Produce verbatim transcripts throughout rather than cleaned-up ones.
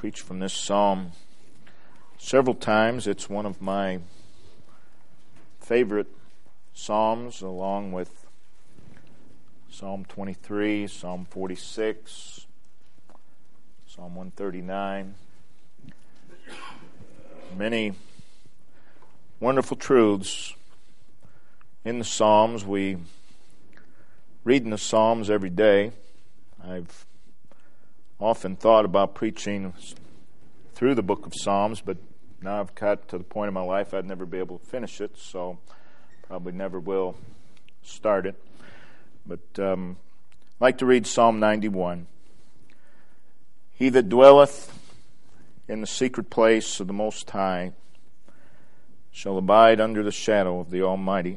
preached from this psalm several times. It's one of my favorite psalms, along with Psalm twenty-three, Psalm forty-six, Psalm one thirty-nine. Many wonderful truths in the Psalms. We read in the Psalms every day. I've often thought about preaching through the book of Psalms, but now I've got to the point in my life I'd never be able to finish it, so probably never will start it. But um, I'd like to read Psalm ninety-one. He that dwelleth in the secret place of the Most High shall abide under the shadow of the Almighty.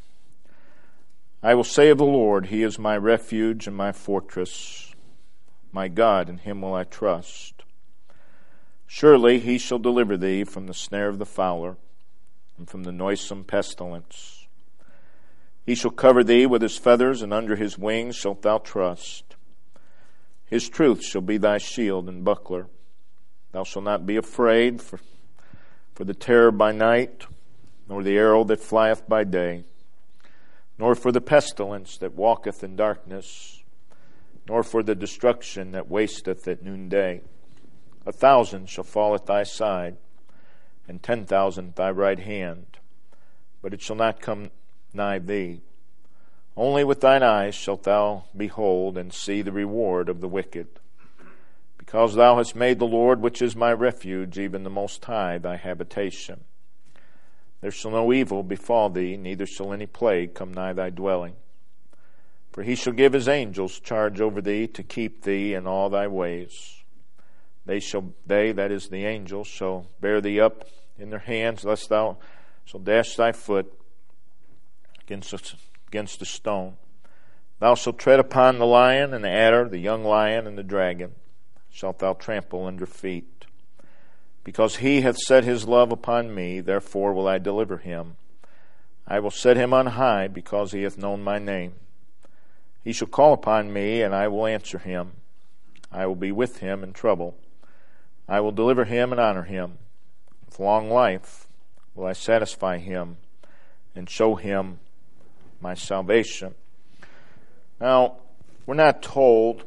I will say of the Lord, He is my refuge and my fortress. My God, in Him will I trust. Surely He shall deliver thee from the snare of the fowler and from the noisome pestilence. He shall cover thee with His feathers, and under His wings shalt thou trust. His truth shall be thy shield and buckler. Thou shalt not be afraid for, for the terror by night, nor the arrow that flieth by day, nor for the pestilence that walketh in darkness, nor for the destruction that wasteth at noonday. A thousand shall fall at thy side, and ten thousand at thy right hand, but it shall not come nigh thee. Only with thine eyes shalt thou behold and see the reward of the wicked. Because thou hast made the Lord, which is my refuge, even the Most High, thy habitation. There shall no evil befall thee, neither shall any plague come nigh thy dwelling. For He shall give His angels charge over thee, to keep thee in all thy ways. They shall, they, that is the angels, shall bear thee up in their hands, lest thou shalt dash thy foot against a, against a stone. Thou shalt tread upon the lion and the adder, the young lion and the dragon, shalt thou trample under feet. Because He hath set His love upon me, therefore will I deliver him. I will set him on high, because he hath known my name. He shall call upon me, and I will answer him. I will be with him in trouble. I will deliver him and honor him. With long life will I satisfy him and show him my salvation. Now, we're not told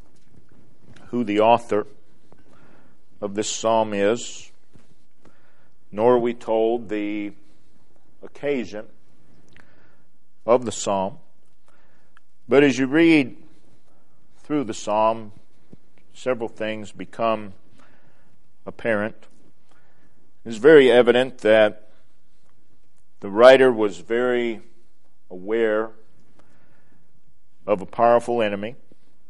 who the author of this psalm is, nor are we told the occasion of the psalm. But as you read through the psalm, several things become apparent. It's very evident that the writer was very aware of a powerful enemy,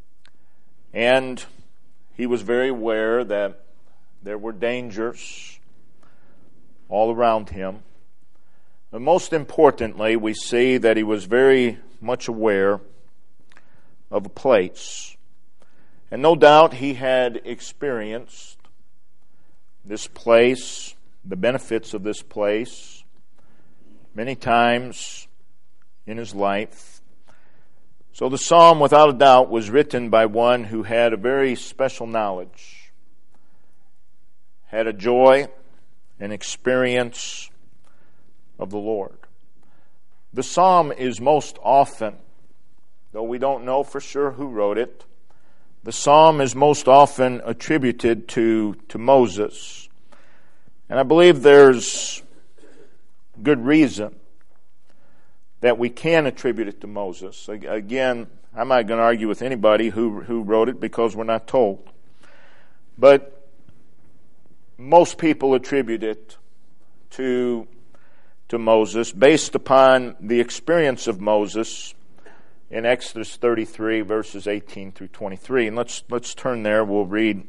and he was very aware that there were dangers all around him. And most importantly, we see that he was very much aware of a place. And no doubt he had experienced this place, the benefits of this place, many times in his life. So the psalm, without a doubt, was written by one who had a very special knowledge, had a joy and experience of the Lord. The psalm is most often, though we don't know for sure who wrote it, the psalm is most often attributed to, to Moses. And I believe there's good reason that we can attribute it to Moses. Again, I'm not going to argue with anybody who, who wrote it, because we're not told. But most people attribute it to, to Moses based upon the experience of Moses in Exodus thirty-three, verses eighteen through twenty-three. And let's let's turn there. We'll read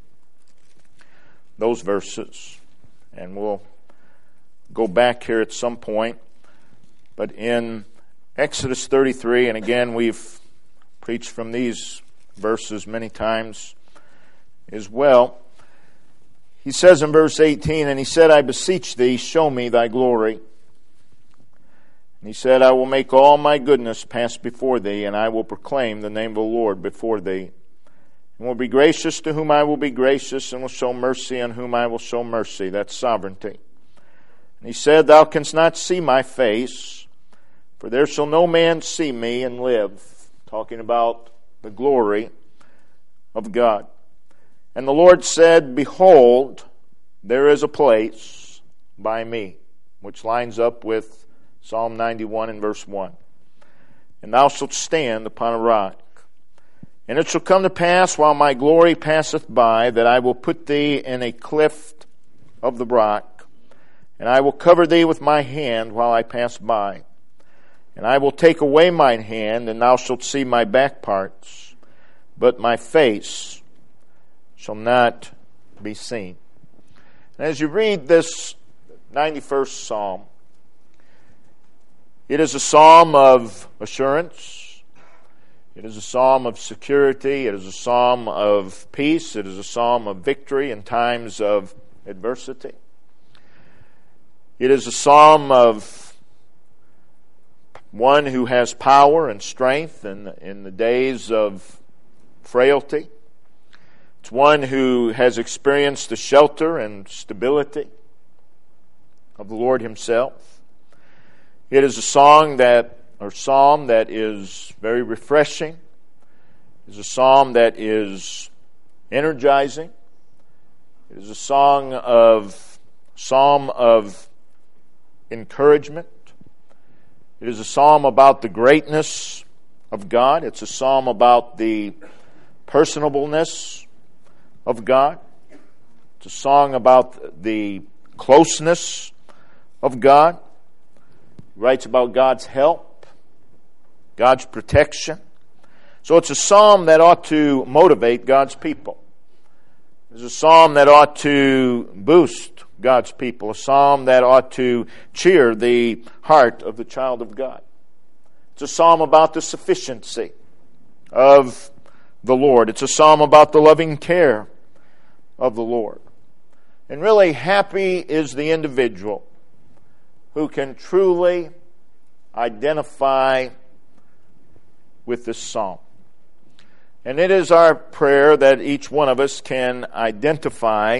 those verses, and we'll go back here at some point. But in Exodus thirty-three, and again, we've preached from these verses many times as well. He says in verse eighteen, "And he said, I beseech thee, show me thy glory. And he said, I will make all my goodness pass before thee, and I will proclaim the name of the Lord before thee. and will be gracious to whom I will be gracious, and will show mercy on whom I will show mercy. That's sovereignty. And he said, Thou canst not see my face, for there shall no man see me and live. Talking about the glory of God. And the Lord said, Behold, there is a place by me, which lines up with Psalm ninety-one and verse one. And thou shalt stand upon a rock. And it shall come to pass, while my glory passeth by, that I will put thee in a cleft of the rock, and I will cover thee with my hand while I pass by. And I will take away mine hand, and thou shalt see my back parts, but my face shall not be seen. And as you read this ninety-first Psalm, it is a psalm of assurance. It is a psalm of security. It is a psalm of peace. It is a psalm of victory in times of adversity. It is a psalm of one who has power and strength in, in the days of frailty. It's one who has experienced the shelter and stability of the Lord Himself. It is a song that, or psalm that is very refreshing. It is a psalm that is energizing. It is a song of psalm of encouragement. It is a psalm about the greatness of God. It's a psalm about the personableness of God. It's a song about the closeness of God. He writes about God's help, God's protection. So it's a psalm that ought to motivate God's people. It's a psalm that ought to boost God's people. A psalm that ought to cheer the heart of the child of God. It's a psalm about the sufficiency of the Lord. It's a psalm about the loving care of the Lord. And really, happy is the individual who can truly identify with this psalm. And it is our prayer that each one of us can identify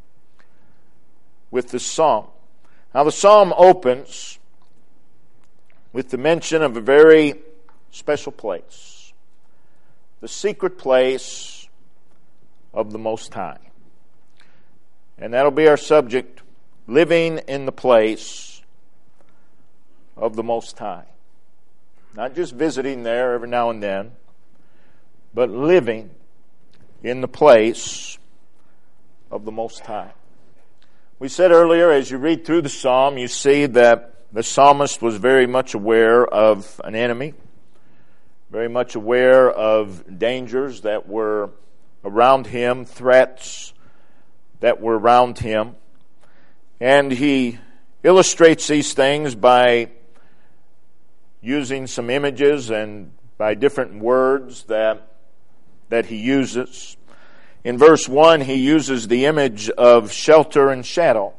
with this psalm. Now, the psalm opens with the mention of a very special place, the secret place of the Most High. And that'll be our subject, living in the place of the Most High. Not just visiting there every now and then, but living in the place of the Most High. We said earlier, as you read through the psalm, you see that the psalmist was very much aware of an enemy, very much aware of dangers that were around him, threats that were around him. And he illustrates these things by using some images and by different words that that he uses. In verse one, he uses the image of shelter and shadow,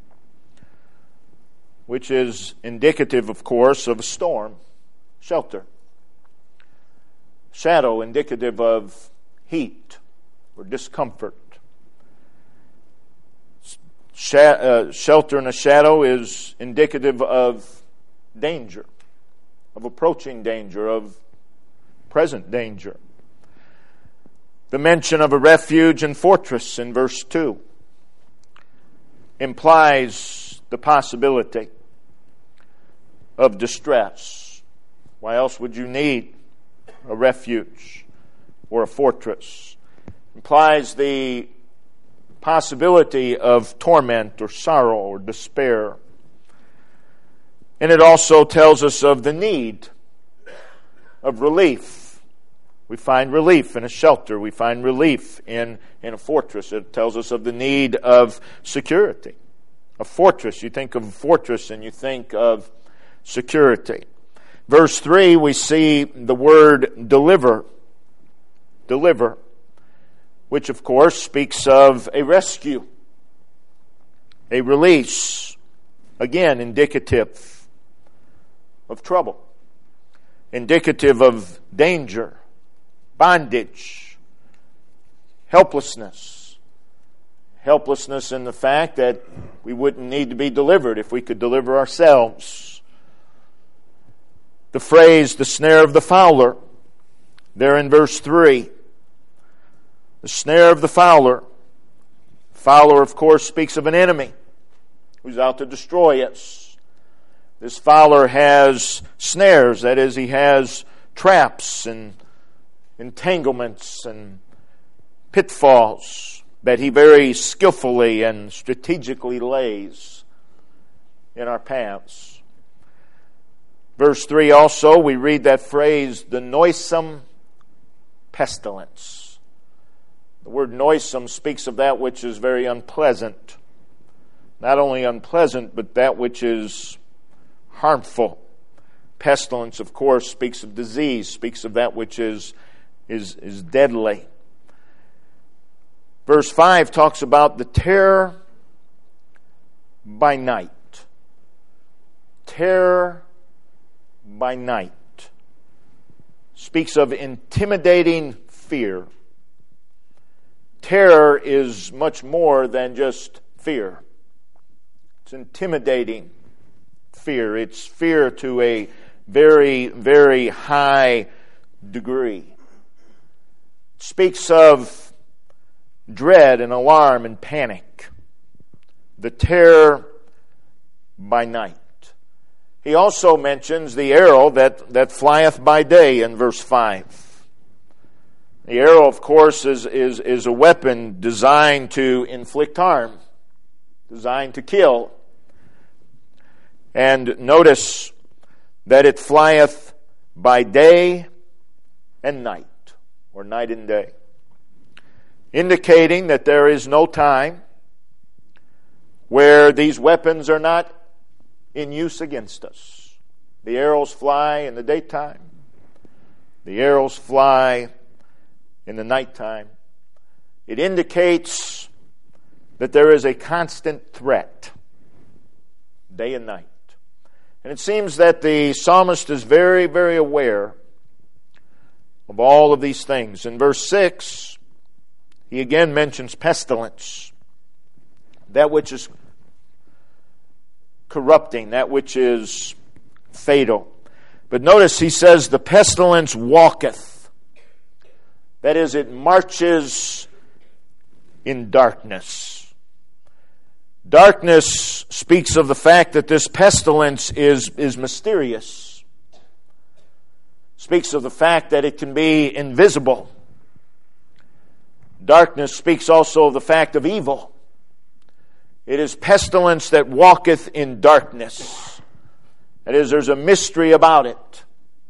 which is indicative, of course, of a storm. Shelter. Shadow, indicative of heat or discomfort. Sh- uh, shelter and a shadow is indicative of danger, of approaching danger, of present danger. The mention of a refuge and fortress in verse two implies the possibility of distress. Why else would you need a refuge or a fortress? Implies the possibility of torment or sorrow or despair. And it also tells us of the need of relief. We find relief in a shelter. We find relief in, in a fortress. It tells us of the need of security. A fortress, you think of a fortress and you think of security. Verse three, we see the word deliver. Deliver. Which, of course, speaks of a rescue. A release. Again, indicative of trouble. Indicative of danger. Bondage, helplessness. Helplessness in the fact that we wouldn't need to be delivered if we could deliver ourselves. The phrase, the snare of the fowler, there in verse three. The snare of the fowler. Fowler, of course, speaks of an enemy who's out to destroy us. This fowler has snares, that is, he has traps and entanglements and pitfalls that he very skillfully and strategically lays in our paths. Verse three also, we read that phrase, the noisome pestilence. The word noisome speaks of that which is very unpleasant. Not only unpleasant, but that which is harmful. Pestilence, of course, speaks of disease, speaks of that which is, is, is deadly. Verse five talks about the terror by night. Terror by night. Speaks of intimidating fear. Terror is much more than just fear. It's intimidating fear. It's fear to a very, very high degree. It speaks of dread and alarm and panic. The terror by night. He also mentions the arrow that, that flieth by day in verse five. The arrow, of course, is, is, is a weapon designed to inflict harm, designed to kill. And notice that it flieth by day and night, or night and day, indicating that there is no time where these weapons are not in use against us. The arrows fly in the daytime. The arrows fly in the nighttime. It indicates that there is a constant threat, day and night. And it seems that the psalmist is very, very aware of all of these things. In verse six, he again mentions pestilence, that which is corrupting, that which is fatal. But notice he says, the pestilence walketh. That is, it marches in darkness. Darkness speaks of the fact that this pestilence is, is mysterious. Speaks of the fact that it can be invisible. Darkness speaks also of the fact of evil. It is pestilence that walketh in darkness. That is, there's a mystery about it.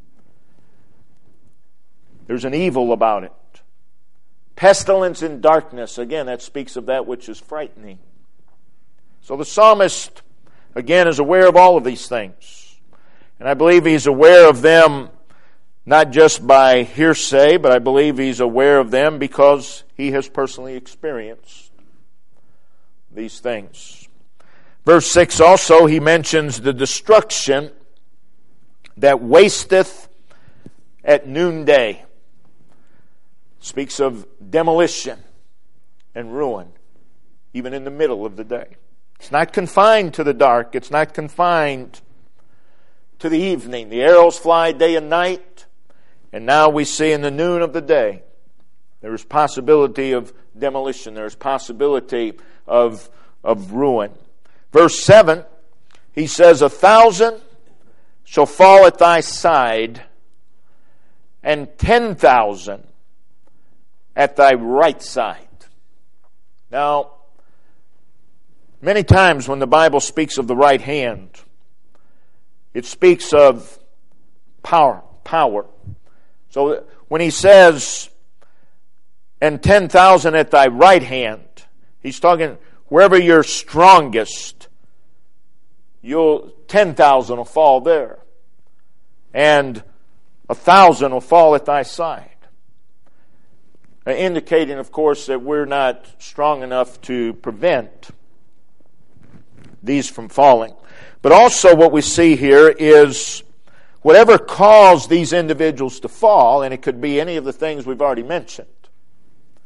There's an evil about it. Pestilence in darkness, again, that speaks of that which is frightening. So the psalmist, again, is aware of all of these things. And I believe he's aware of them not just by hearsay, but I believe he's aware of them because he has personally experienced these things. Verse six also, he mentions the destruction that wasteth at noonday. Speaks of demolition and ruin, even in the middle of the day. It's not confined to the dark. It's not confined to the evening. The arrows fly day and night, and now we see in the noon of the day, there is possibility of demolition. There is possibility of, of ruin. Verse seven, he says, a thousand shall fall at thy side, and ten thousand at thy right side. Now, many times when the Bible speaks of the right hand, it speaks of power, power. So when he says, and ten thousand at thy right hand, he's talking wherever you're strongest, you'll ten thousand will fall there. And a thousand will fall at thy side. Indicating, of course, that we're not strong enough to prevent these from falling. But also what we see here is whatever caused these individuals to fall, and it could be any of the things we've already mentioned.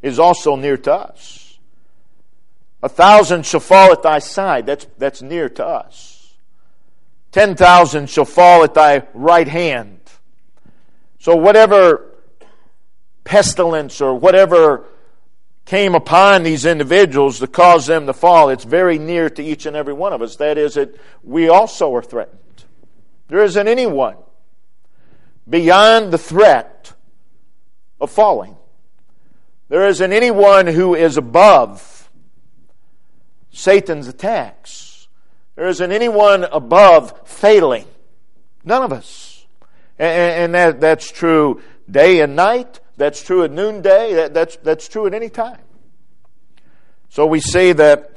is also near to us. A thousand shall fall at thy side. That's, that's near to us. Ten thousand shall fall at thy right hand. So whatever pestilence or whatever came upon these individuals to cause them to fall, it's very near to each and every one of us. That is, that we also are threatened. There isn't anyone beyond the threat of falling. There isn't anyone who is above Satan's attacks. There isn't anyone above failing. None of us. And that, that's true day and night. That's true at noonday. That, that's, that's true at any time. So we see that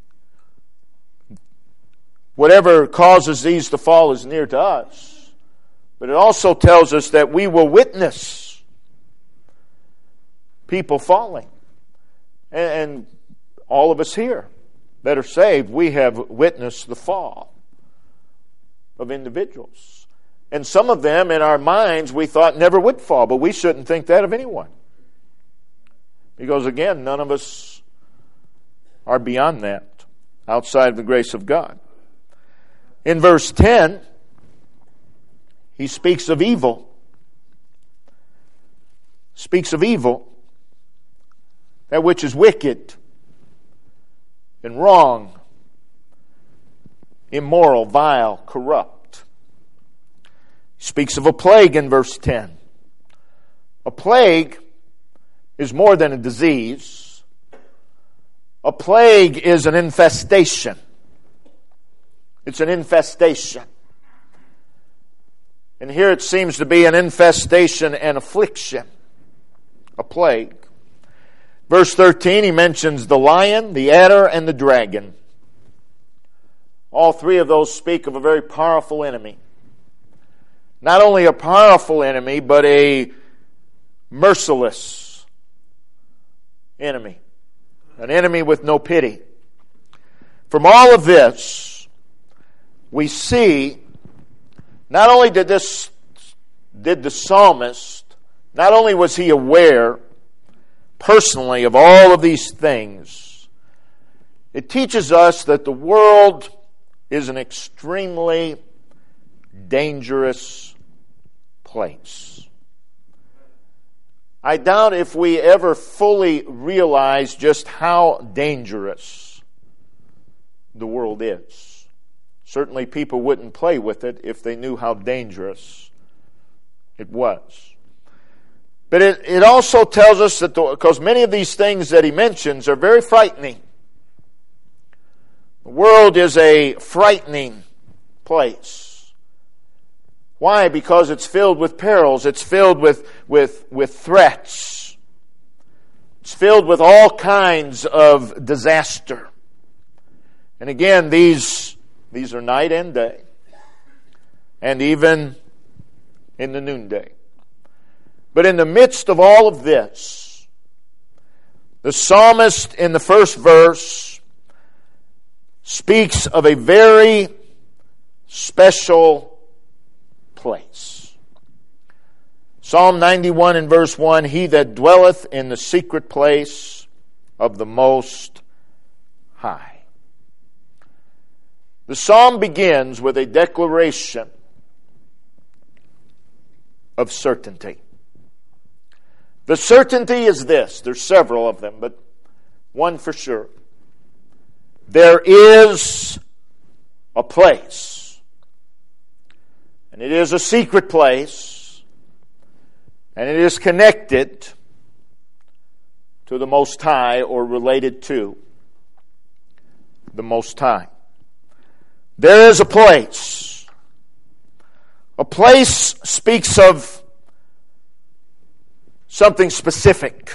whatever causes these to fall is near to us. But it also tells us that we will witness people falling. And, and all of us here that are saved, we have witnessed the fall of individuals. And some of them, in our minds, we thought never would fall, but we shouldn't think that of anyone. Because again, none of us are beyond that, outside of the grace of God. In verse ten, he speaks of evil. Speaks of evil, that which is wicked and wrong, immoral, vile, corrupt. He speaks of a plague in verse ten. A plague is more than a disease. A plague is an infestation. It's an infestation. And here it seems to be an infestation and affliction. A plague. Verse thirteen, he mentions the lion, the adder, and the dragon. All three of those speak of a very powerful enemy. Not only a powerful enemy, but a merciless enemy. An enemy with no pity. From all of this, we see, not only did this, did the psalmist, not only was he aware personally of all of these things, it teaches us that the world is an extremely dangerous place. I doubt if we ever fully realize just how dangerous the world is. Certainly people wouldn't play with it if they knew how dangerous it was. But it, it also tells us that, because many of these things that he mentions are very frightening. The world is a frightening place. Why? Because it's filled with perils. It's filled with, with, with threats. It's filled with all kinds of disaster. And again, these, these are night and day. And even in the noonday. But in the midst of all of this, the psalmist in the first verse speaks of a very special place. Psalm ninety-one and verse one, he that dwelleth in the secret place of the Most High. The psalm begins with a declaration of certainty. The certainty is this. There's several of them, but one for sure. There is a place. And it is a secret place. And it is connected to the Most High, or related to the Most High. There is a place. A place speaks of something specific.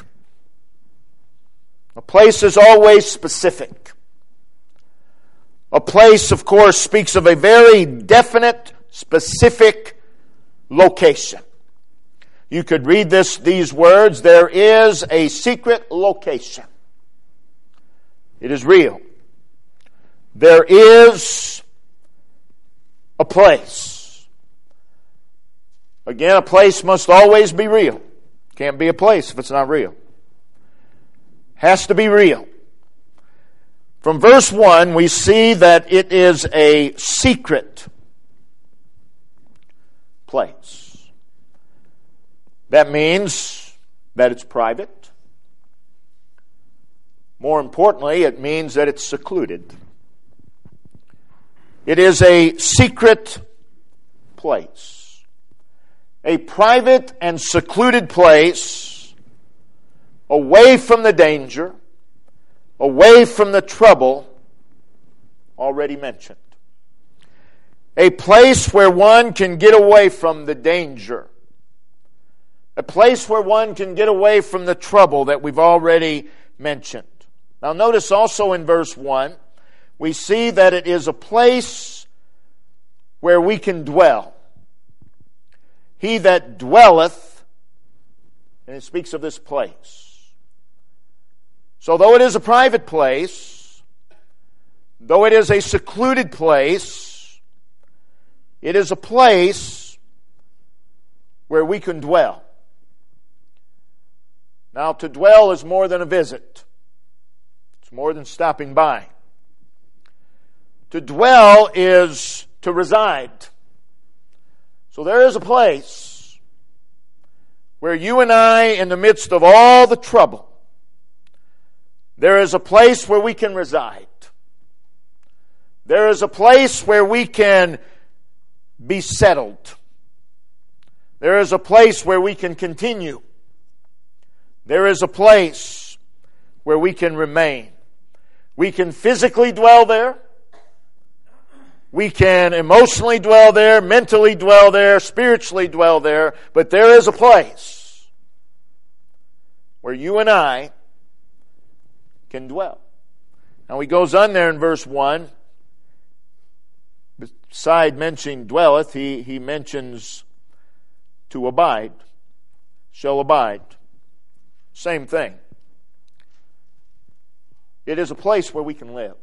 A place is always specific. A place, of course, speaks of a very definite, specific location. You could read this, these words, there is a secret location. It is real. There is a place. Again, a place must always be real. Can't be a place if it's not real. has to be real. From verse one, we see that it is a secret place. That means that it's private. More importantly, it means that it's secluded. It is a secret place. A private and secluded place away from the danger, away from the trouble already mentioned. A place where one can get away from the danger. A place where one can get away from the trouble that we've already mentioned. Now notice also in verse one, we see that it is a place where we can dwell. He that dwelleth, and it speaks of this place. So though it is a private place, though it is a secluded place, it is a place where we can dwell. Now, to dwell is more than a visit. It's more than stopping by. To dwell is to reside. So there is a place where you and I, in the midst of all the trouble, there is a place where we can reside. There is a place where we can be settled. There is a place where we can continue. There is a place where we can remain. We can physically dwell there. We can emotionally dwell there, mentally dwell there, spiritually dwell there. But there is a place where you and I can dwell. Now he goes on there in verse one. Beside mentioning dwelleth, he, he mentions to abide. Shall abide. Same thing. It is a place where we can live.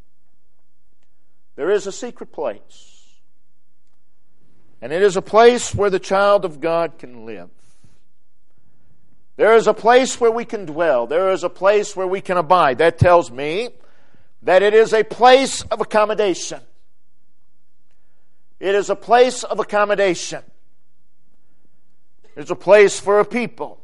There is a secret place. And it is a place where the child of God can live. There is a place where we can dwell. There is a place where we can abide. That tells me that it is a place of accommodation. It is a place of accommodation. It's a place for a people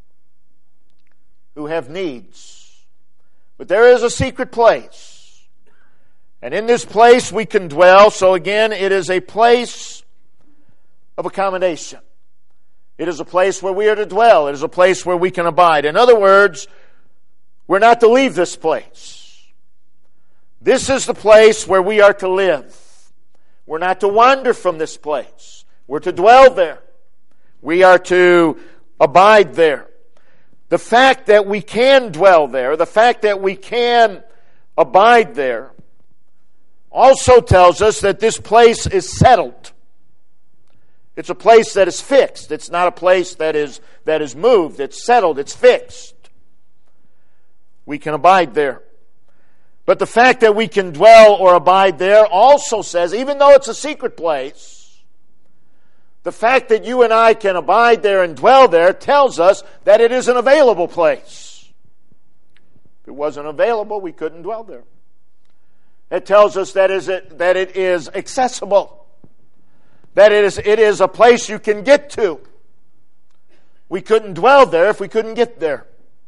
who have needs. But there is a secret place. And in this place we can dwell. So again, it is a place of accommodation. It is a place where we are to dwell. It is a place where we can abide. In other words, we're not to leave this place. This is the place where we are to live. We're not to wander from this place. We're to dwell there. We are to abide there. The fact that we can dwell there, the fact that we can abide there, also tells us that this place is settled. It's a place that is fixed. It's not a place that is, that is moved. It's settled. It's fixed. We can abide there. But the fact that we can dwell or abide there also says, even though it's a secret place, the fact that you and I can abide there and dwell there tells us that it is an available place. If it wasn't available, we couldn't dwell there. It tells us that is it, that it is accessible. That it is, it is a place you can get to. We couldn't dwell there if we couldn't get there.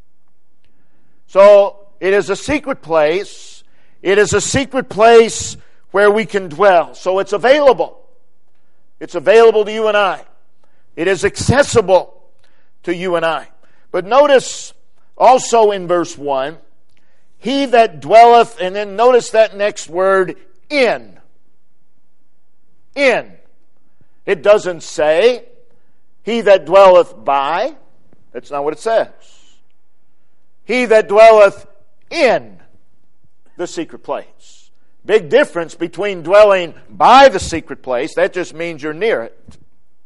So, it is a secret place. It is a secret place where we can dwell. So it's available. It's available to you and I. It is accessible to you and I. But notice also in verse one, he that dwelleth, and then notice that next word, in. In. It doesn't say, he that dwelleth by. That's not what it says. He that dwelleth in the secret place. Big difference between dwelling by the secret place, that just means you're near it,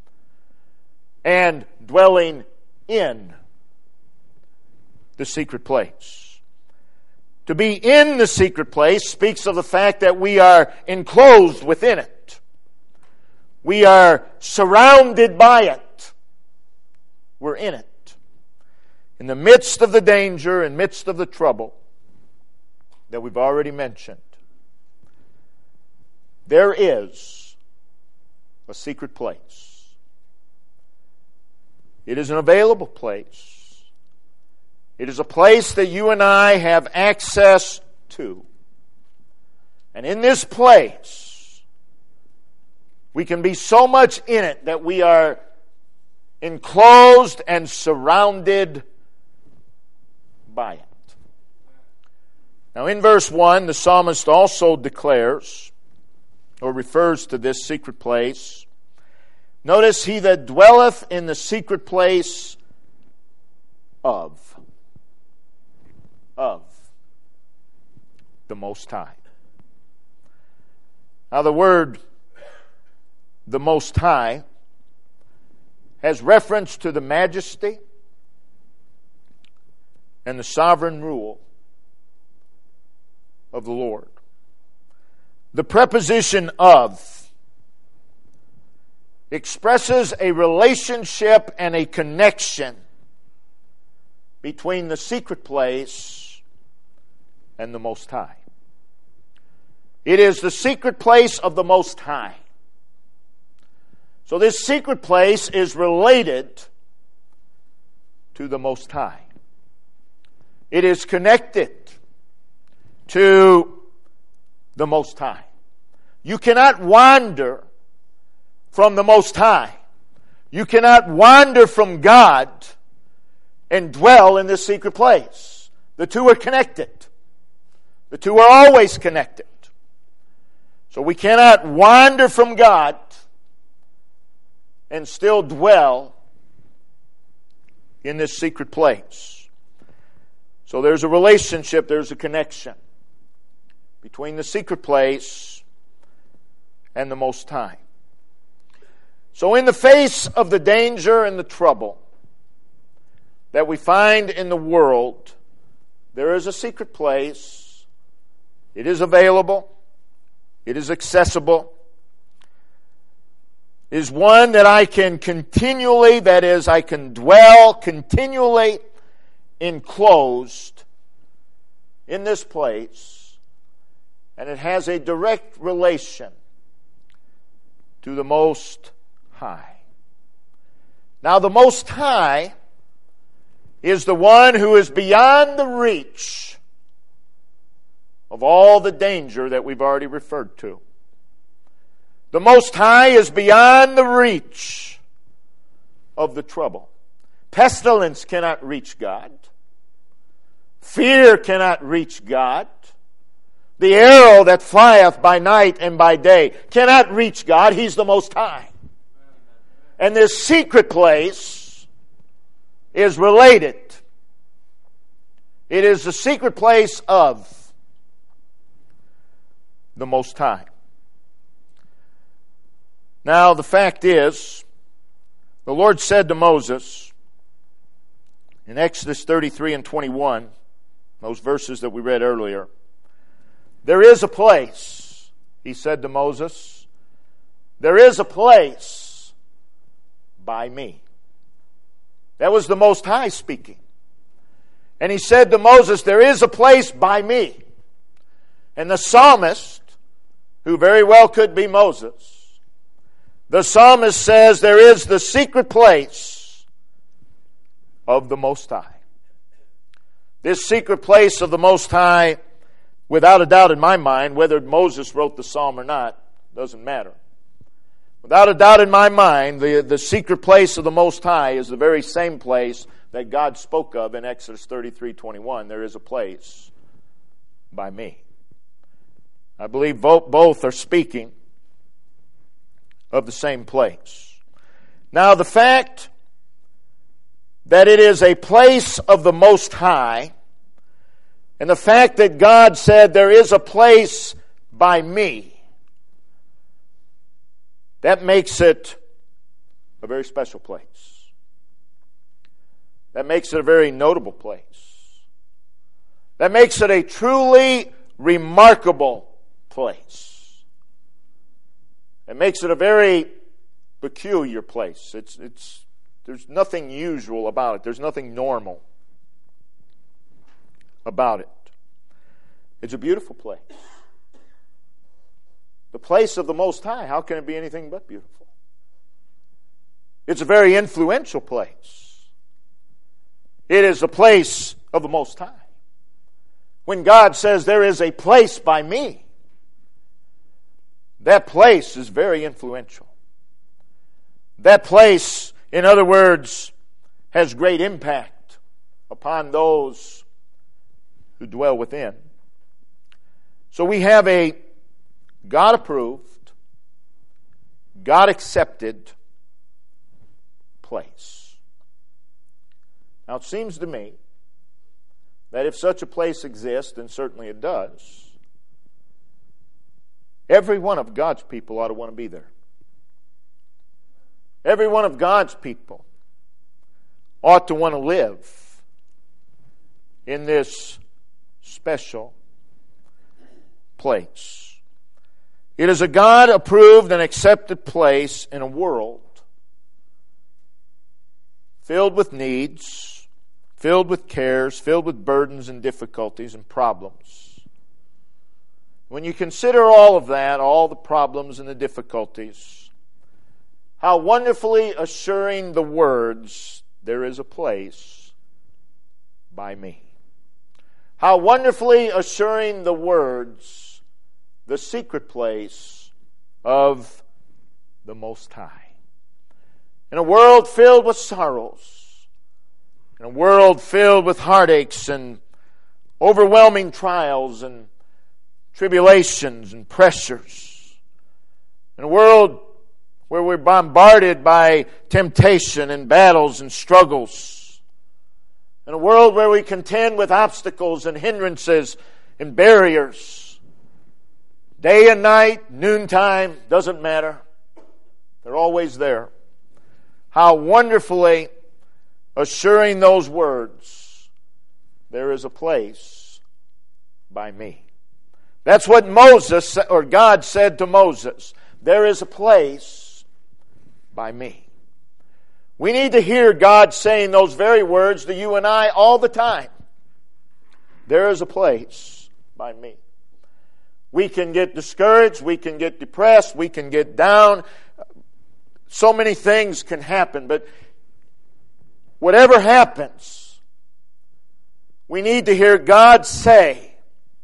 and dwelling in the secret place. To be in the secret place speaks of the fact that we are enclosed within it. We are surrounded by it. We're in it. in the midst of the danger, in the midst of the trouble that we've already mentioned, there is a secret place. It is an available place. It is a place that you and I have access to. And in this place, we can be so much in it that we are enclosed and surrounded by it. Now in verse one, the psalmist also declares, or refers to this secret place. Notice, he that dwelleth in the secret place of, of the Most High. Now the word the Most High has reference to the majesty and the sovereign rule of the Lord. The preposition of expresses a relationship and a connection between the secret place and the Most High. It is the secret place of the Most High. So this secret place is related to the Most High. It is connected to the Most High. You cannot wander from the Most High. You cannot wander from God and dwell in this secret place. The two are connected. The two are always connected. So we cannot wander from God and still dwell in this secret place. So there's a relationship, there's a connection between the secret place and the Most High. So in the face of the danger and the trouble that we find in the world, there is a secret place. It is available. It is accessible. It is one that I can continually, that is, I can dwell continually enclosed in this place, and it has a direct relation to the Most High. Now, the Most High is the one who is beyond the reach of all the danger that we've already referred to. The Most High is beyond the reach of the trouble. Pestilence cannot reach God. Fear cannot reach God. The arrow that flieth by night and by day cannot reach God. He's the Most High. And this secret place is related. It is the secret place of the Most High. Now, the fact is, the Lord said to Moses in Exodus thirty-three and twenty-one, those verses that we read earlier, there is a place, he said to Moses, there is a place by me. That was the Most High speaking. And he said to Moses, there is a place by me. And the psalmist, who very well could be Moses, the psalmist says there is the secret place of the Most High. This secret place of the Most High, without a doubt in my mind, whether Moses wrote the psalm or not, doesn't matter. Without a doubt in my mind, the, the secret place of the Most High is the very same place that God spoke of in Exodus thirty-three twenty-one. There is a place by me. I believe both, both are speaking of the same place. Now, the fact that it is a place of the Most High, and the fact that God said there is a place by me, that makes it a very special place. That makes it a very notable place. That makes it a truly remarkable place. It makes it a very peculiar place. It's, it's, there's nothing usual about it. There's nothing normal about it. It's a beautiful place. The place of the Most High, how can it be anything but beautiful? It's a very influential place. It is a place of the Most High. When God says there is a place by me, that place is very influential. That place, in other words, has great impact upon those who dwell within. So we have a God-approved, God-accepted place. Now it seems to me that if such a place exists, and certainly it does, every one of God's people ought to want to be there. Every one of God's people ought to want to live in this special place. It is a God-approved and accepted place in a world filled with needs, filled with cares, filled with burdens and difficulties and problems. When you consider all of that, all the problems and the difficulties, how wonderfully assuring the words, "There is a place by me." How wonderfully assuring the words, "The secret place of the Most High." In a world filled with sorrows, in a world filled with heartaches and overwhelming trials and tribulations and pressures, in a world where we're bombarded by temptation and battles and struggles, in a world where we contend with obstacles and hindrances and barriers, day and night, noontime, doesn't matter. They're always there. How wonderfully assuring those words, "There is a place by me." That's what Moses, or God said to Moses, "There is a place by me." We need to hear God saying those very words to you and I all the time. There is a place by me. We can get discouraged, we can get depressed, we can get down. So many things can happen, but whatever happens, we need to hear God say,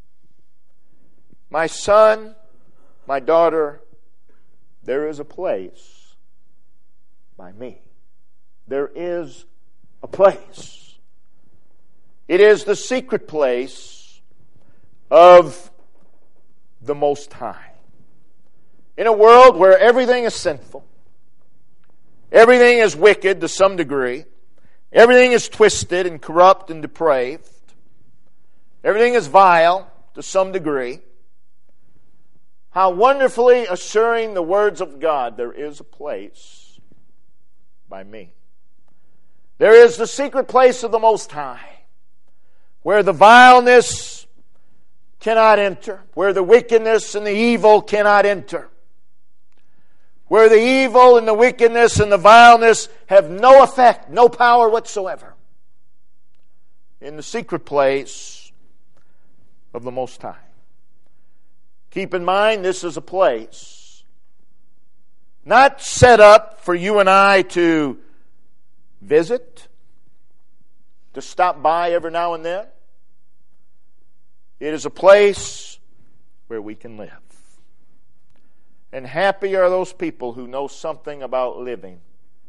"My son, my daughter, there is a place by me." There is a place. It is the secret place of the Most High. In a world where everything is sinful, everything is wicked to some degree, everything is twisted and corrupt and depraved, everything is vile to some degree, how wonderfully assuring the words of God, "There is a place by me." There is the secret place of the Most High, where the vileness cannot enter, where the wickedness and the evil cannot enter, where the evil and the wickedness and the vileness have no effect, no power whatsoever. In the secret place of the Most High. Keep in mind, this is a place not set up for you and I to visit, to stop by every now and then. It is a place where we can live. And happy are those people who know something about living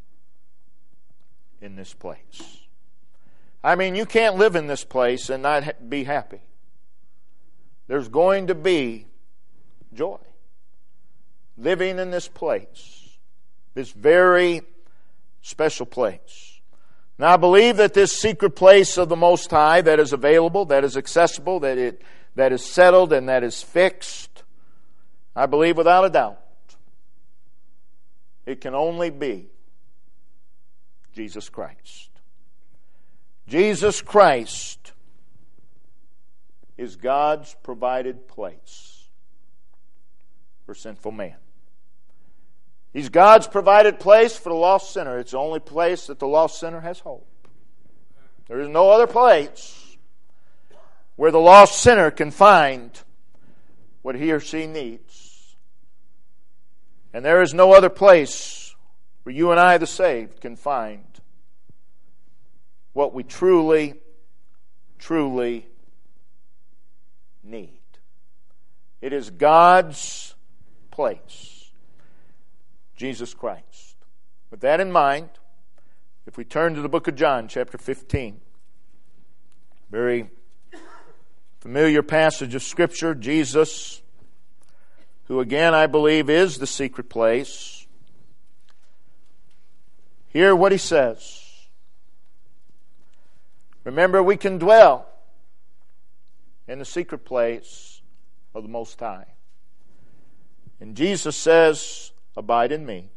in this place. I mean, you can't live in this place and not be happy. There's going to be joy living in this place, this very special place. Now I believe that this secret place of the Most High that is available, that is accessible, that it that is settled and that is fixed, I believe without a doubt, it can only be Jesus Christ. Jesus Christ is God's provided place for sinful man. He's God's provided place for the lost sinner. It's the only place that the lost sinner has hope. There is no other place where the lost sinner can find what he or she needs. And there is no other place where you and I, the saved, can find what we truly, truly need. It is God's place, Jesus Christ. With that in mind, if we turn to the book of John, chapter fifteen, very familiar passage of Scripture, Jesus, who again I believe is the secret place. Hear what he says. Remember, we can dwell in the secret place of the Most High. And Jesus says, abide in me,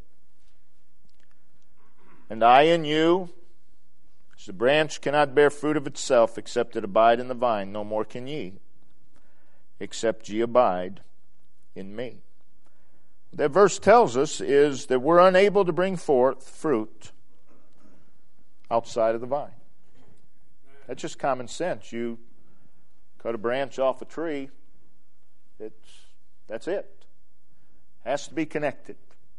and I in you. As the branch cannot bear fruit of itself except it abide in the vine, no more can ye, except ye abide in me. What that verse tells us is that we're unable to bring forth fruit outside of the vine. That's just common sense. You cut a branch off a tree, it's, that's it. It has to be connected.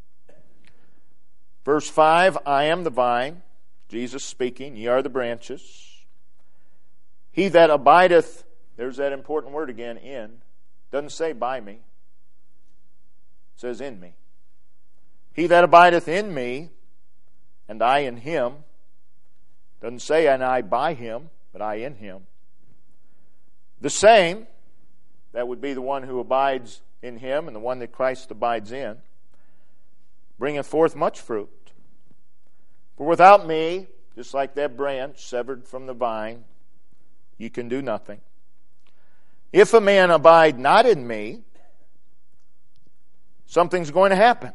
Verse five, I am the vine, Jesus speaking, ye are the branches. He that abideth, there's that important word again, in. Doesn't say by me. It says in me. He that abideth in me, and I in him. Doesn't say and I by him, but I in him. The same, that would be the one who abides in him and the one that Christ abides in, bringeth forth much fruit. For without me, just like that branch severed from the vine, you can do nothing. If a man abide not in me, something's going to happen.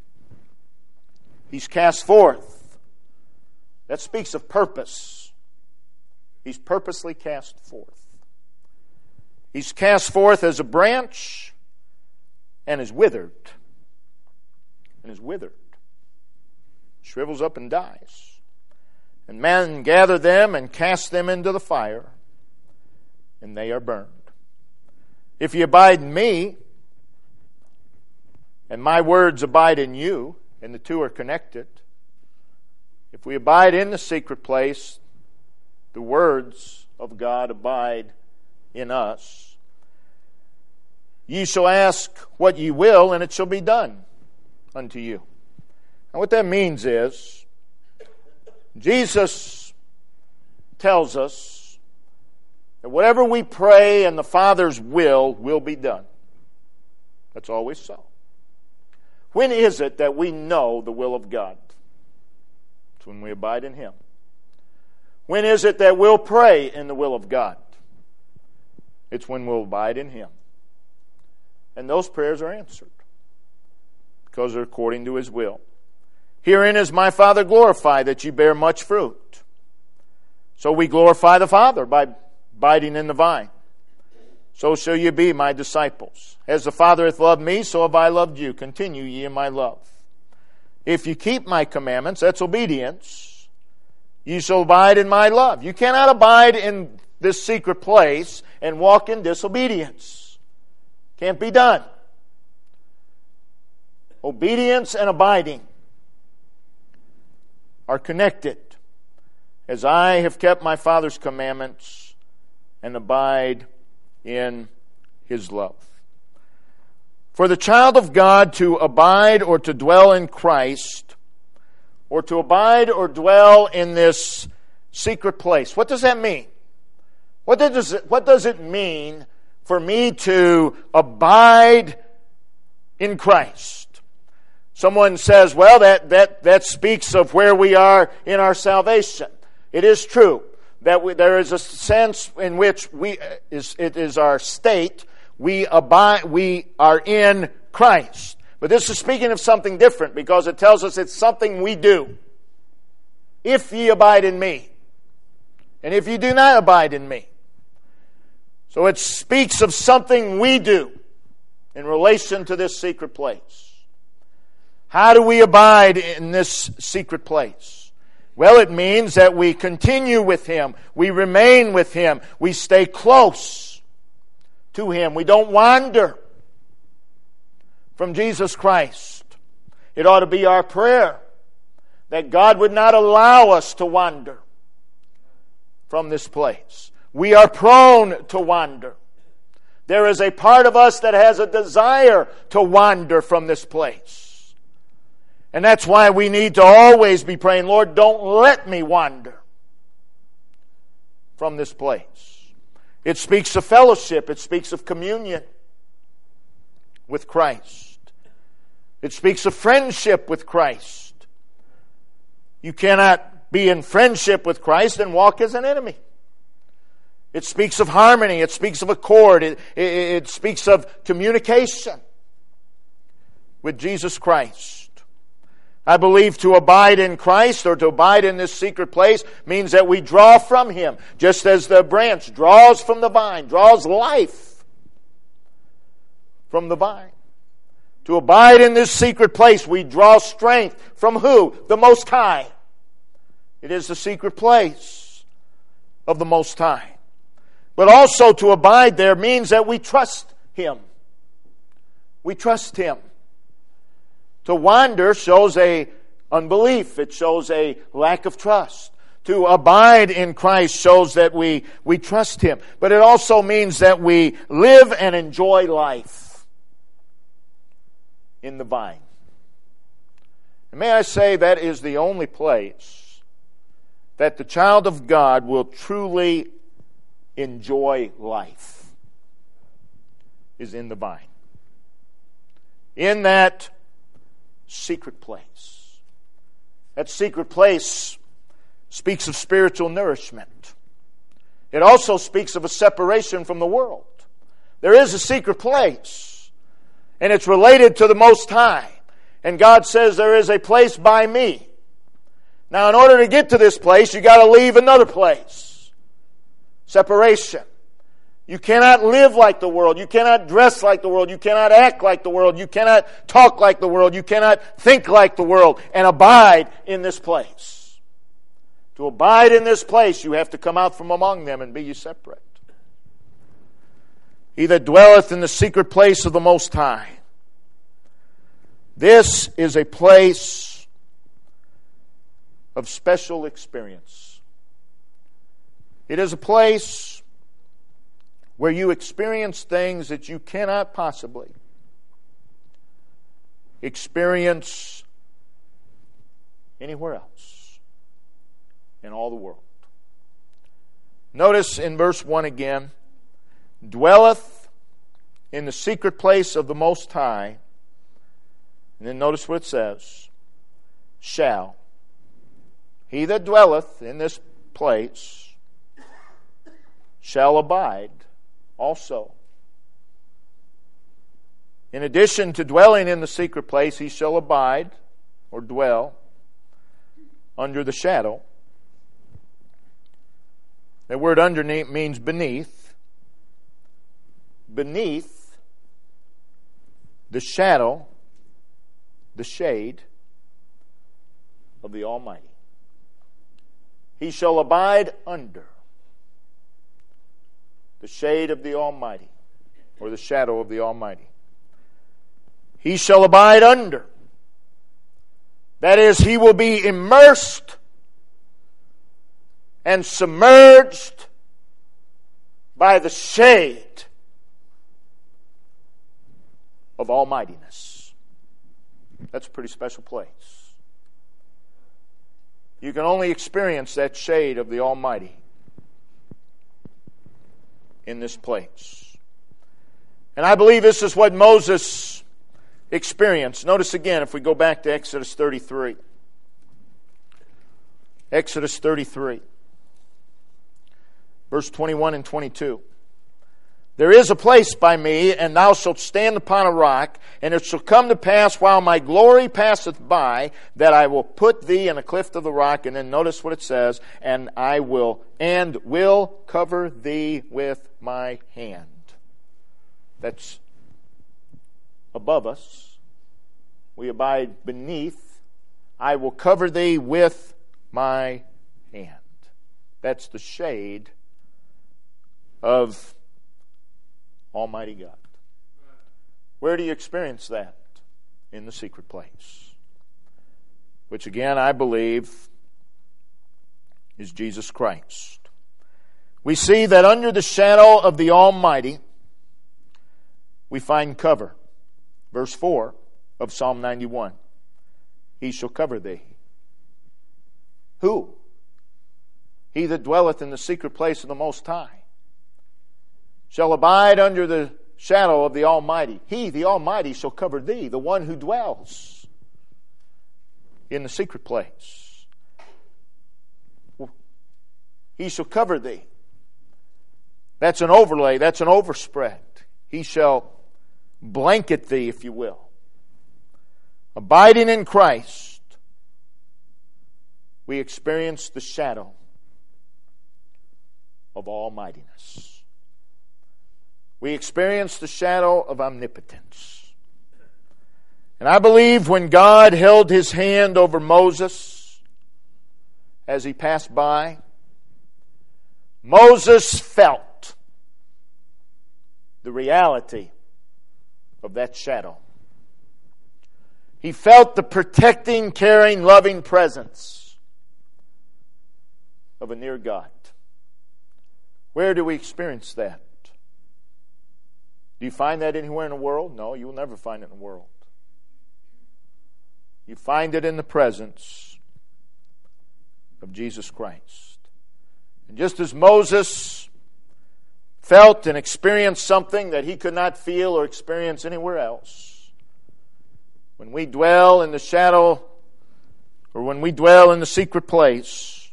He's cast forth. That speaks of purpose. He's purposely cast forth. He's cast forth as a branch and is withered. And is withered. Shrivels up and dies. And men gather them and cast them into the fire, and they are burned. If ye abide in me, and my words abide in you, and the two are connected, if we abide in the secret place, the words of God abide in us. Ye shall ask what ye will, and it shall be done unto you. And what that means is, Jesus tells us that whatever we pray in the Father's will, will be done. That's always so. When is it that we know the will of God? It's when we abide in Him. When is it that we'll pray in the will of God? It's when we'll abide in Him. And those prayers are answered because they're according to His will. Herein is my Father glorified, that you bear much fruit. So we glorify the Father by abiding in the vine. So shall you be my disciples. As the Father hath loved me, so have I loved you. Continue ye in my love. If you keep my commandments, that's obedience, you shall abide in my love. You cannot abide in this secret place and walk in disobedience. Can't be done. Obedience and abiding are connected. As I have kept my Father's commandments and abide in His love. For the child of God to abide or to dwell in Christ, or to abide or dwell in this secret place, what does that mean? What does it, what does it mean for me to abide in Christ? Someone says, well, that, that, that speaks of where we are in our salvation. It is true that we, there is a sense in which we is it is our state. We abide. We are in Christ. But this is speaking of something different because it tells us it's something we do. If ye abide in me, and if ye do not abide in me. So it speaks of something we do in relation to this secret place. How do we abide in this secret place? Well, it means that we continue with Him. We remain with Him. We stay close to Him. We don't wander from Jesus Christ. It ought to be our prayer that God would not allow us to wander from this place. We are prone to wander. There is a part of us that has a desire to wander from this place. And that's why we need to always be praying, Lord, don't let me wander from this place. It speaks of fellowship. It speaks of communion with Christ. It speaks of friendship with Christ. You cannot be in friendship with Christ and walk as an enemy. It speaks of harmony. It speaks of accord. It, it, it speaks of communication with Jesus Christ. I believe to abide in Christ or to abide in this secret place means that we draw from Him, just as the branch draws from the vine, draws life from the vine. To abide in this secret place, we draw strength from who? The Most High. It is the secret place of the Most High. But also to abide there means that we trust Him. We trust Him. To wander shows a unbelief. It shows a lack of trust. To abide in Christ shows that we, we trust Him. But it also means that we live and enjoy life in the vine. And may I say, that is the only place that the child of God will truly enjoy life, is in the vine. In that secret place. That secret place speaks of spiritual nourishment. It also speaks of a separation from the world. There is a secret place, and it's related to the Most High. And God says there is a place by me. Now, in order to get to this place, you got to leave another place. Separation. You cannot live like the world. You cannot dress like the world. You cannot act like the world. You cannot talk like the world. You cannot think like the world and abide in this place. To abide in this place, you have to come out from among them and be ye separate. He that dwelleth in the secret place of the Most High. This is a place of special experience. It is a place where you experience things that you cannot possibly experience anywhere else in all the world. Notice in verse one again, dwelleth in the secret place of the Most High. And then notice what it says, shall. He that dwelleth in this place shall abide also. In addition to dwelling in the secret place, he shall abide or dwell under the shadow. The word underneath means beneath. Beneath the shadow, the shade of the Almighty. He shall abide under the shade of the Almighty, or the shadow of the Almighty. He shall abide under. That is, he will be immersed and submerged by the shade of almightiness. That's a pretty special place. You can only experience that shade of the Almighty in this place. And I believe this is what Moses experienced. Notice again, if we go back to Exodus thirty-three. Exodus thirty-three. Verse twenty-one and twenty-two. There is a place by me, and thou shalt stand upon a rock, and it shall come to pass while my glory passeth by, that I will put thee in a cleft of the rock. And then notice what it says, and I will, and will cover thee with my hand. That's above us. We abide beneath. I will cover thee with my hand. That's the shade of Almighty God. Where do you experience that? In the secret place. Which again, I believe, is Jesus Christ. We see that under the shadow of the Almighty, we find cover. Verse four of Psalm ninety-one. He shall cover thee. Who? He that dwelleth in the secret place of the Most High shall abide under the shadow of the Almighty. He, the Almighty, shall cover thee, the one who dwells in the secret place. He shall cover thee. That's an overlay. That's an overspread. He shall blanket thee, if you will. Abiding in Christ, we experience the shadow of almightiness. We experience the shadow of omnipotence. And I believe when God held His hand over Moses as he passed by, Moses felt the reality of that shadow. He felt the protecting, caring, loving presence of a near God. Where do we experience that? Do you find that anywhere in the world? No, you will never find it in the world. You find it in the presence of Jesus Christ. And just as Moses felt and experienced something that he could not feel or experience anywhere else, when we dwell in the shadow, or when we dwell in the secret place,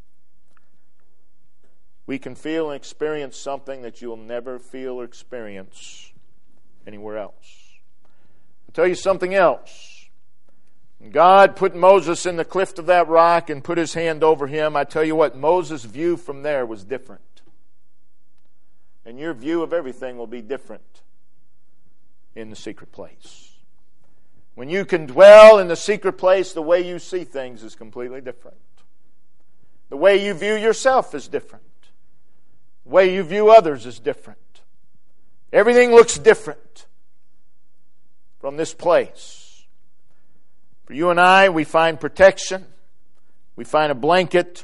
we can feel and experience something that you'll never feel or experience anywhere else. I'll tell you something else. When God put Moses in the cleft of that rock and put His hand over him, I tell you what, Moses' view from there was different. And your view of everything will be different in the secret place. When you can dwell in the secret place, the way you see things is completely different. The way you view yourself is different. The way you view others is different. Everything looks different from this place. For you and I, we find protection. We find a blanket.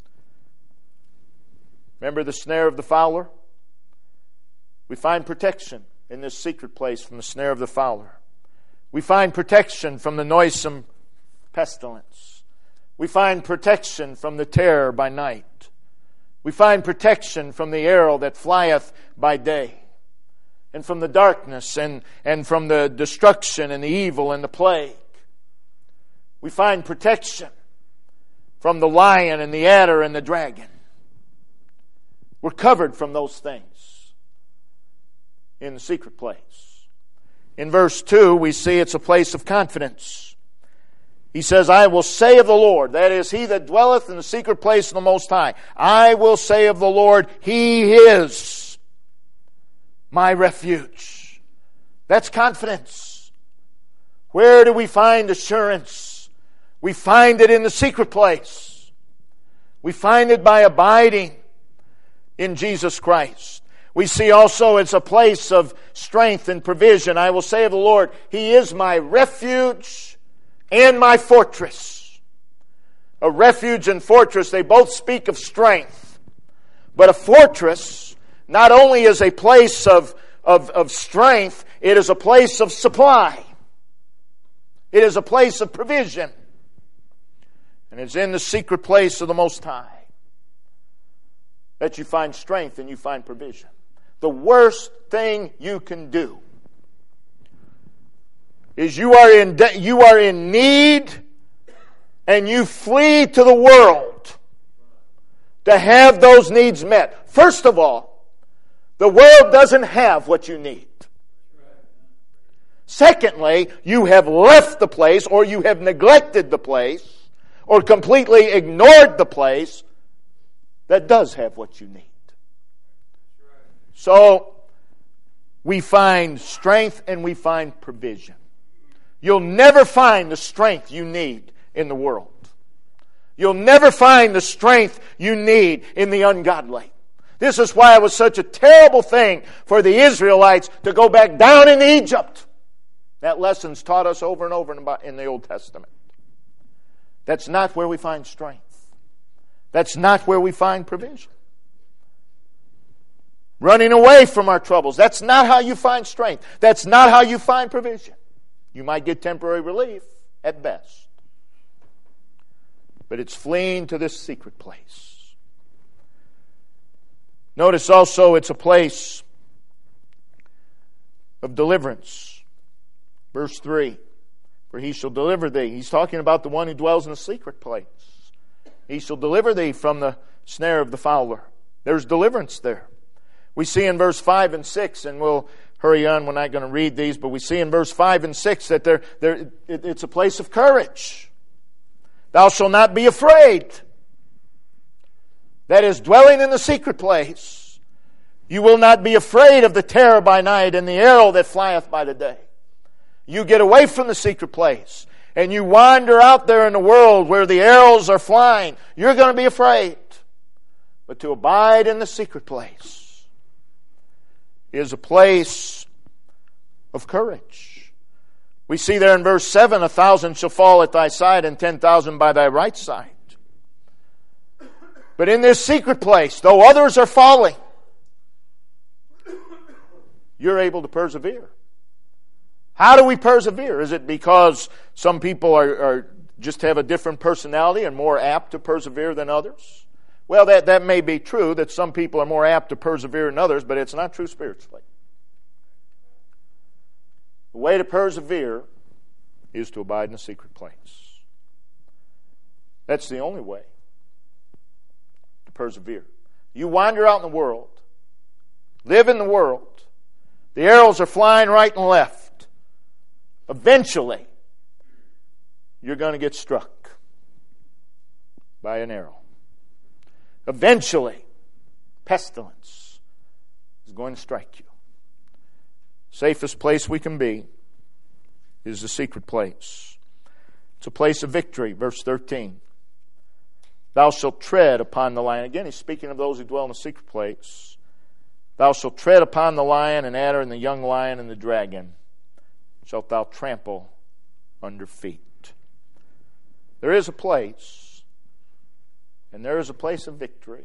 Remember the snare of the fowler? We find protection in this secret place from the snare of the fowler. We find protection from the noisome pestilence. We find protection from the terror by night. We find protection from the arrow that flieth by day, and from the darkness, and, and from the destruction and the evil and the plague. We find protection from the lion and the adder and the dragon. We're covered from those things in the secret place. In verse two, we see it's a place of confidence. He says, I will say of the Lord, that is, He that dwelleth in the secret place of the Most High, I will say of the Lord, He is my refuge. That's confidence. Where do we find assurance? We find it in the secret place. We find it by abiding in Jesus Christ. We see also it's a place of strength and provision. I will say of the Lord, He is my refuge and my fortress. A refuge and fortress, they both speak of strength. But a fortress not only is a place of, of, of strength, it is a place of supply. It is a place of provision. And it's in the secret place of the Most High that you find strength and you find provision. The worst thing you can do is you are in de- you are in need and you flee to the world to have those needs met. First of all, the world doesn't have what you need. Secondly, you have left the place, or you have neglected the place, or completely ignored the place that does have what you need. So, we find strength and we find provision. You'll never find the strength you need in the world. You'll never find the strength you need in the ungodly. This is why it was such a terrible thing for the Israelites to go back down into Egypt. That lesson's taught us over and over in the Old Testament. That's not where we find strength. That's not where we find provision. Running away from our troubles. That's not how you find strength. That's not how you find provision. You might get temporary relief at best. But it's fleeing to this secret place. Notice also it's a place of deliverance. Verse three, for he shall deliver thee. He's talking about the one who dwells in the secret place. He shall deliver thee from the snare of the fowler. There's deliverance there. We see in verse five and six, and we'll hurry on, we're not going to read these, but we see in verse five and six that there, there, it, it's a place of courage. Thou shalt not be afraid. That is, dwelling in the secret place. You will not be afraid of the terror by night and the arrow that flieth by the day. You get away from the secret place and you wander out there in the world where the arrows are flying. You're going to be afraid. But to abide in the secret place is a place of courage. We see there in verse seven, a thousand shall fall at thy side and ten thousand by thy right side. But in this secret place, though others are falling, you're able to persevere. How do we persevere? Is it because some people are, are just have a different personality and more apt to persevere than others? Well, that, that may be true, that some people are more apt to persevere than others, but it's not true spiritually. The way to persevere is to abide in a secret place. That's the only way to persevere. You wander out in the world, live in the world, the arrows are flying right and left. Eventually, you're going to get struck by an arrow. Eventually, pestilence is going to strike you. Safest place we can be is the secret place. It's a place of victory, verse thirteen. Thou shalt tread upon the lion. Again, he's speaking of those who dwell in the secret place. Thou shalt tread upon the lion and adder and the young lion and the dragon. Shalt thou trample under feet. There is a place, and there is a place of victory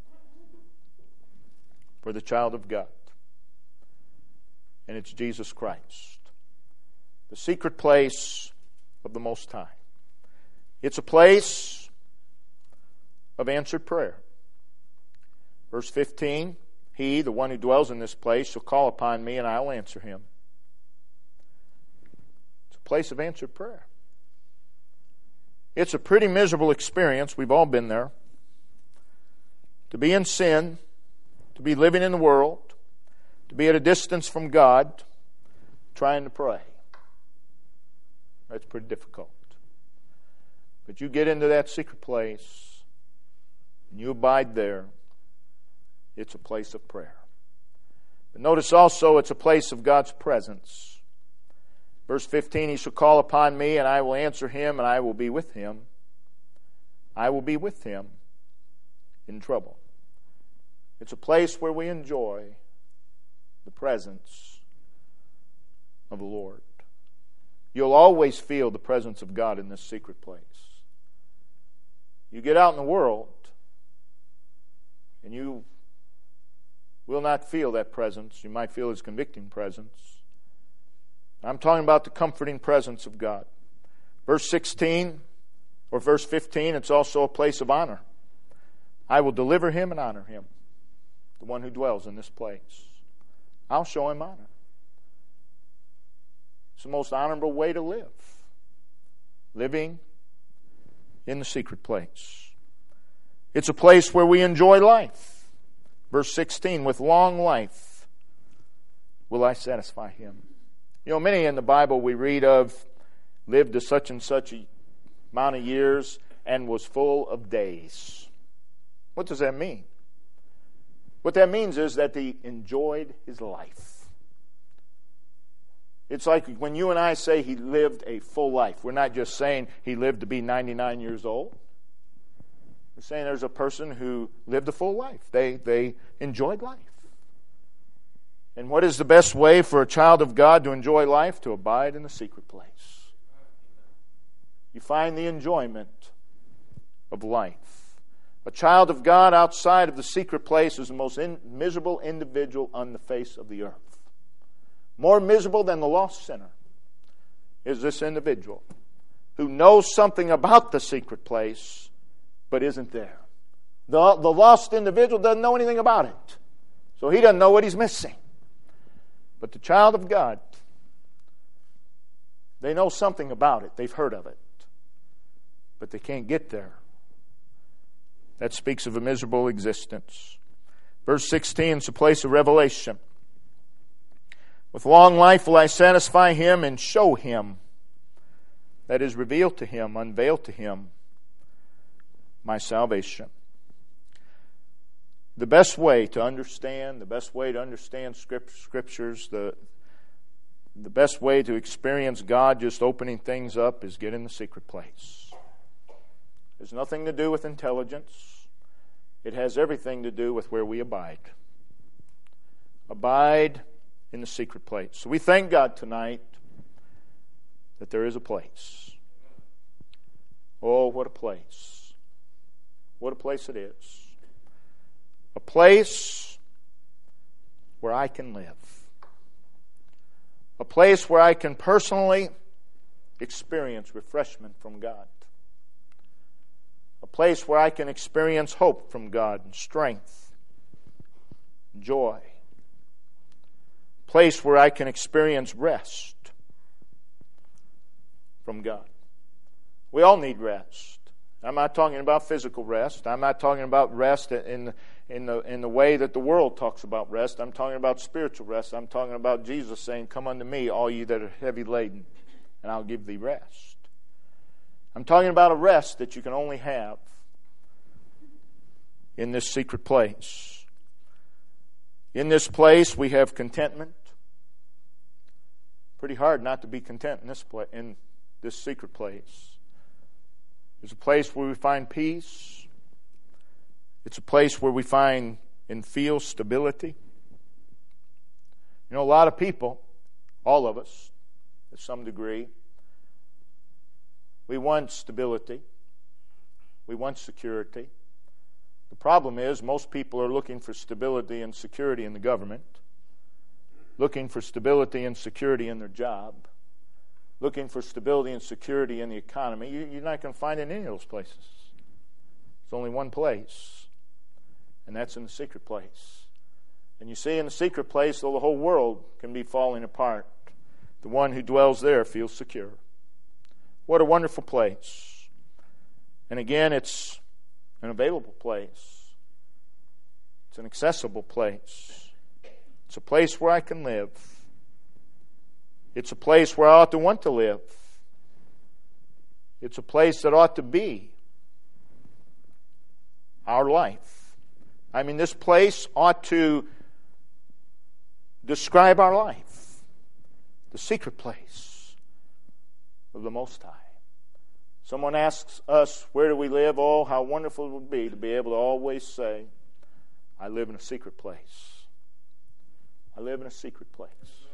for the child of God. And it's Jesus Christ. The secret place of the Most High. It's a place of answered prayer. Verse fifteen, he, the one who dwells in this place, shall call upon me and I will answer him. It's a place of answered prayer. It's a pretty miserable experience. We've all been there. To be in sin, to be living in the world, to be at a distance from God, trying to pray. That's pretty difficult. But you get into that secret place, and you abide there. It's a place of prayer. But notice also it's a place of God's presence. Verse fifteen, he shall call upon me, and I will answer him, and I will be with him. I will be with him in trouble. It's a place where we enjoy the presence of the Lord. You'll always feel the presence of God in this secret place. You get out in the world, and you will not feel that presence. You might feel his convicting presence. I'm talking about the comforting presence of God. Verse sixteen, or verse fifteen, it's also a place of honor. I will deliver him and honor him, the one who dwells in this place. I'll show him honor. It's the most honorable way to live. Living in the secret place. It's a place where we enjoy life. Verse sixteen, with long life will I satisfy him. You know, many in the Bible we read of lived to such and such a amount of years and was full of days. What does that mean? What that means is that he enjoyed his life. It's like when you and I say he lived a full life. We're not just saying he lived to be ninety-nine years old. We're saying there's a person who lived a full life. They, they enjoyed life. And what is the best way for a child of God to enjoy life? To abide in the secret place. You find the enjoyment of life. A child of God outside of the secret place is the most in, miserable individual on the face of the earth. More miserable than the lost sinner is this individual who knows something about the secret place but isn't there. The, the lost individual doesn't know anything about it, so he doesn't know what he's missing. But the child of God, they know something about it. They've heard of it. But they can't get there. That speaks of a miserable existence. Verse sixteen is a place of revelation. With long life will I satisfy him and show him, that is, reveal to him, unveil to him, my salvation. The best way to understand, the best way to understand scriptures, the, the best way to experience God just opening things up is get in the secret place. It has nothing to do with intelligence. It has everything to do with where we abide. Abide in the secret place. So we thank God tonight that there is a place. Oh, what a place. What a place it is. A place where I can live. A place where I can personally experience refreshment from God. A place where I can experience hope from God and strength, joy. A place where I can experience rest from God. We all need rest. I'm not talking about physical rest. I'm not talking about rest in the, in the, in the way that the world talks about rest. I'm talking about spiritual rest. I'm talking about Jesus saying, "Come unto me, all ye that are heavy laden, and I'll give thee rest." I'm talking about a rest that you can only have in this secret place. In this place we have contentment. Pretty hard not to be content in this place, in this secret place. It's a place where we find peace. It's a place where we find and feel stability. You know, a lot of people, all of us, to some degree, we want stability. We want security. The problem is most people are looking for stability and security in the government, looking for stability and security in their job, looking for stability and security in the economy. You're not going to find it in any of those places. There's only one place, and that's in the secret place. And you see, in the secret place, though the whole world can be falling apart, the one who dwells there feels secure. What a wonderful place. And again, it's an available place. It's an accessible place. It's a place where I can live. It's a place where I ought to want to live. It's a place that ought to be our life. I mean, this place ought to describe our life. The secret place of the Most High. Someone asks us, where do we live? Oh, how wonderful it would be to be able to always say, I live in a secret place. I live in a secret place.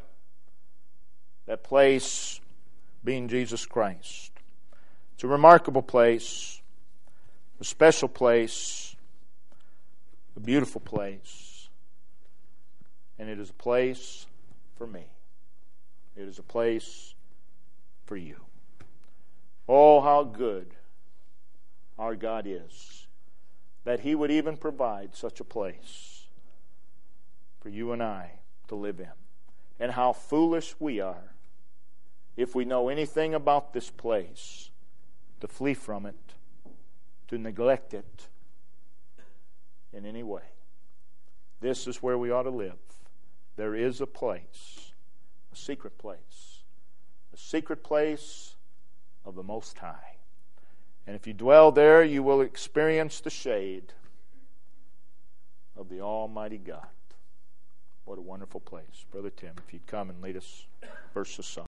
That place being Jesus Christ. It's a remarkable place, a special place, a beautiful place, and it is a place for me. It is a place for you. Oh, how good our God is, that He would even provide such a place for you and I to live in. And how foolish we are, if we know anything about this place, to flee from it, to neglect it in any way. This is where we ought to live. There is a place, a secret place, a secret place of the Most High. And if you dwell there, you will experience the shade of the Almighty God. What a wonderful place. Brother Tim, if you'd come and lead us verse of song.